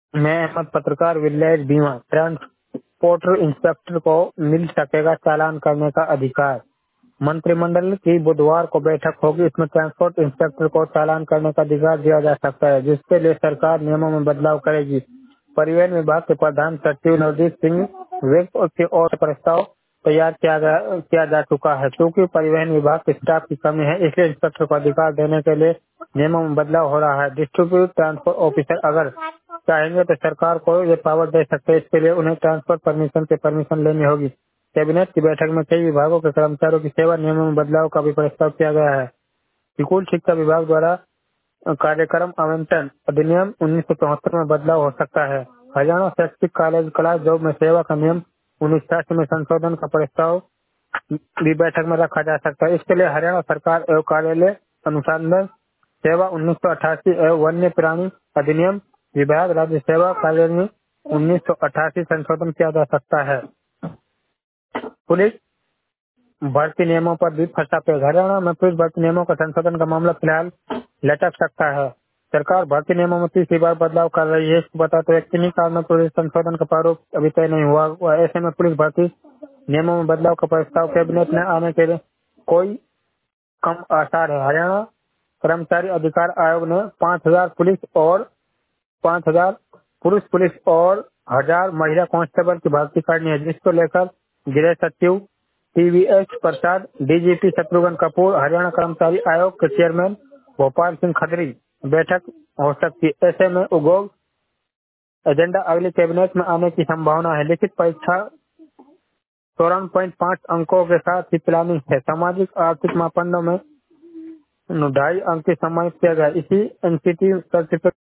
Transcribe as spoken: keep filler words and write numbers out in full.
मैं अहमद पत्रकार विलेज बीमा ट्रांसपोर्टर इंस्पेक्टर को मिल सकेगा चालान करने का अधिकार। मंत्रिमंडल की बुधवार को बैठक होगी। इसमें ट्रांसपोर्ट इंस्पेक्टर को चालान करने का अधिकार दिया जा सकता है, जिसके लिए सरकार नियमों में बदलाव करेगी। परिवहन विभाग के प्रधान सचिव नवदीप सिंह विर्क की ओर प्रस्ताव तैयार किया गया किया जा चुका है। क्योंकि परिवहन विभाग के स्टाफ की कमी है, इसलिए इंस्पेक्टर को अधिकार देने के लिए नियमों में बदलाव हो रहा है। डिस्ट्रीब्यूट ट्रांसपोर्ट ऑफिसर अगर चाहेंगे तो सरकार को ये पावर दे सकते हैं। इसके लिए उन्हें ट्रांसपोर्ट परमिशन से परमिशन लेनी होगी। कैबिनेट की बैठक में कई विभागों के कर्मचारियों की सेवा नियमों में बदलाव का भी प्रस्ताव किया गया है। स्कूल शिक्षा विभाग द्वारा कार्यक्रम आवंटन अधिनियम उन्नीस सौ चौहत्तर में बदलाव हो सकता है। हरियाणा शैक्षिक कॉलेज क्लास जॉब में सेवा का नियम उन्नीस सौ छियासी में संशोधन का प्रस्ताव भी बैठक में रखा जा सकता है। इसके लिए हरियाणा सरकार एवं कार्यालय अनुसंधान सेवा उन्नीस सौ अठासी एवं वन्य प्राणी अधिनियम विभाग राज्य सेवा कार्यालय उन्नीस सौ अठासी संशोधन किया जा सकता है। पुलिस भर्ती नियमों पर भी फंसा पे हरियाणा में पुलिस भर्ती नियमों का संशोधन का मामला फिलहाल लटक सकता है। सरकार भर्ती नियमों में तीसरी बार बदलाव कर रही है। इसको बताते हुए किन्हीं काल में पुलिस संशोधन का प्रारूप अभी तय नहीं हुआ हुआ। ऐसे में पुलिस भर्ती नियमों में बदलाव का प्रस्ताव कैबिनेट में आने के लिए कोई कम आसार है। हरियाणा कर्मचारी अधिकार आयोग ने पाँच हजार पुलिस और पाँच हजार पुरुष पुलिस और हजार महिला कांस्टेबल की भर्ती करनी है, जिसको लेकर गृह सचिव टीवीएस प्रसाद, डीजीपी शत्रुघ्न कपूर, हरियाणा कर्मचारी आयोग के चेयरमैन भोपाल सिंह खत्री बैठक हो सकती है। ऐसे में उद्योग एजेंडा अगली कैबिनेट में आने की संभावना है। लिखित परीक्षा चौरानवे पॉइंट पाँच अंकों के साथ ही प्लानिंग है। सामाजिक आर्थिक मापदंडों में ढाई अंक सम्मानित किया गया। इसी एनसीटी सर्टिफिकेट